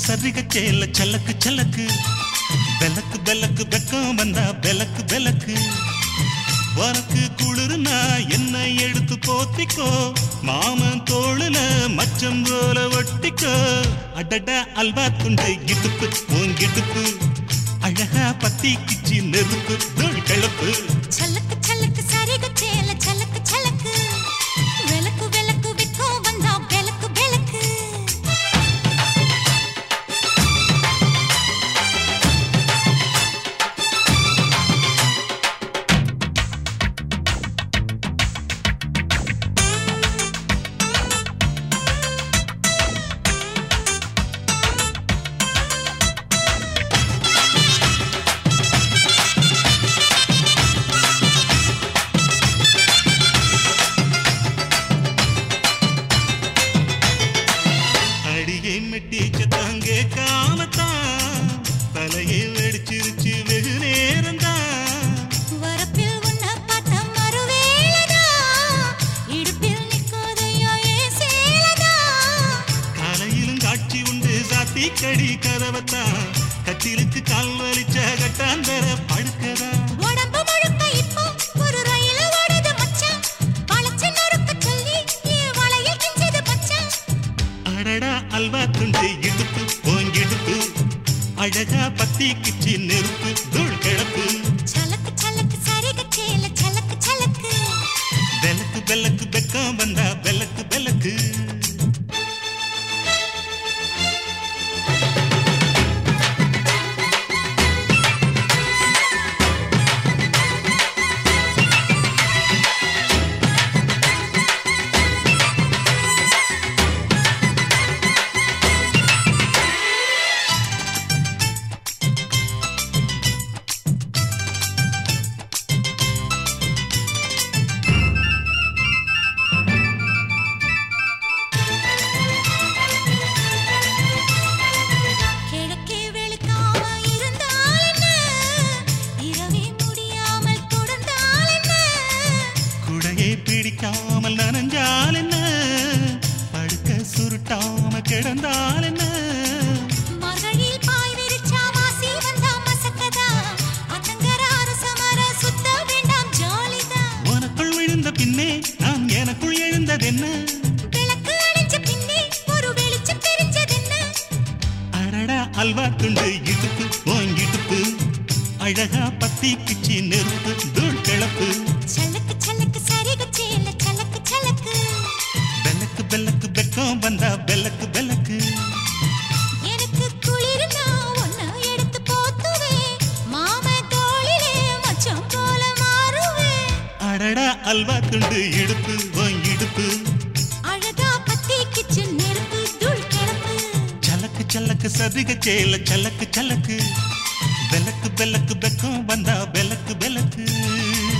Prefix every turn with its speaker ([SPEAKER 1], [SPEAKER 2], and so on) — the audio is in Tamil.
[SPEAKER 1] சரிக சேல சலக்கு சலக்கு பெலக்கு பெலக்கு வெக்கம் வந்தா பெலக்கு பெலக்கு உனக்கு குளிர்னா என்னை எடுத்து போத்திக்கோ மாமன் தோளுல மச்சம் போல ஒட்டிக்கோ அடடா அல்வா துண்டை இடுப்பு உங்கிடுப்பு அழகா பத்தி கிச்சி நெருப்பு தோள் கிளப்பு
[SPEAKER 2] சலக்கு சலக்கு சரிக சேல சலக்கு சலக்கு வெலக்கு வெலக்கு வெக்கம் வந்தா பெலக்கு பெலக்கு
[SPEAKER 1] மெட்டிச்சத்தாங்கே காமத்தான் தலையை வெடிச்சிருச்சு வெகு நேரம்தான்
[SPEAKER 2] வரப்பில் உன்ன பார்த்த மறுவேளதா இடுப்பில் நிற்கோதையோ ஏ சேலதா
[SPEAKER 1] காலையிலும் காட்சி உண்டு சாத்தி கடி கதவத்தான் கட்டிலுக்கு கால் வலிச்ச கட்டாந்தர படுக்கதா
[SPEAKER 2] உடம்பு முழுக்க இப்போ ஒரு ரயில் ஓடுது மச்சான் வளைச்சு நொறுக்க சொல்லி வளையில் கிஞ்சது மச்சான்
[SPEAKER 1] அடடா அல்வா துண்டு இடுப்பு ஓங்கிடுப்பு அழகா பத்தி கிச்சி நெருப்பு தூள் கிளப்பு
[SPEAKER 2] சலக்கு சலக்கு சரிக சேல சலக்கு சலக்கு
[SPEAKER 1] பெலக்கு பெலக்கு வெக்கம் வந்தா பெலக்கு பெலக்கு பிடிக்காமல் நனஞ்சால் என்ன படுக்க சுருட்டாம கிடந்தால் என்ன
[SPEAKER 2] மகளில் பாய் விரிச்சா வாசி வந்தா மசக்கதா அத்தங்கர அரசமர சுத்த வேண்டாம் ஜாலிதா
[SPEAKER 1] உனக்குள் விழுந்த பின்னே நான் எனக்குள் எழுந்ததென்ன
[SPEAKER 2] விளக்கு அணைஞ்ச பின்னே ஒரு வெளிச்சம் தெரிஞ்சதென்ன
[SPEAKER 1] அடடா அல்வா துண்டு இடுப்பு ஓங்கிடுப்பு அழகா பத்தி கிச்சி நெருப்பு தூள் கிளப்பு
[SPEAKER 2] சலக்கு சலக்கு சரிக சேல சலக்கு சலக்கு
[SPEAKER 1] பெலக்கு பெலக்கு வெக்கம் வந்தா பெலக்கு பெலக்கு
[SPEAKER 2] எனக்கு குளிர்னா ஒன்ன எடுத்து போத்துவே மாம தோளிலே மச்சம் போல மாறுவே
[SPEAKER 1] அடடா அல்வா துண்டு இடுப்பு ஓங்கிடுப்பு
[SPEAKER 2] அழகா பத்தி கிச்சு நெருப்பு தூள் கிளப்பு
[SPEAKER 1] சலக்கு சலக்கு சரிக சேல சலக்கு சலக்கு பெலக்கு பெலக்கு வெக்கம் வந்தா பெலக்கு பெலக்கு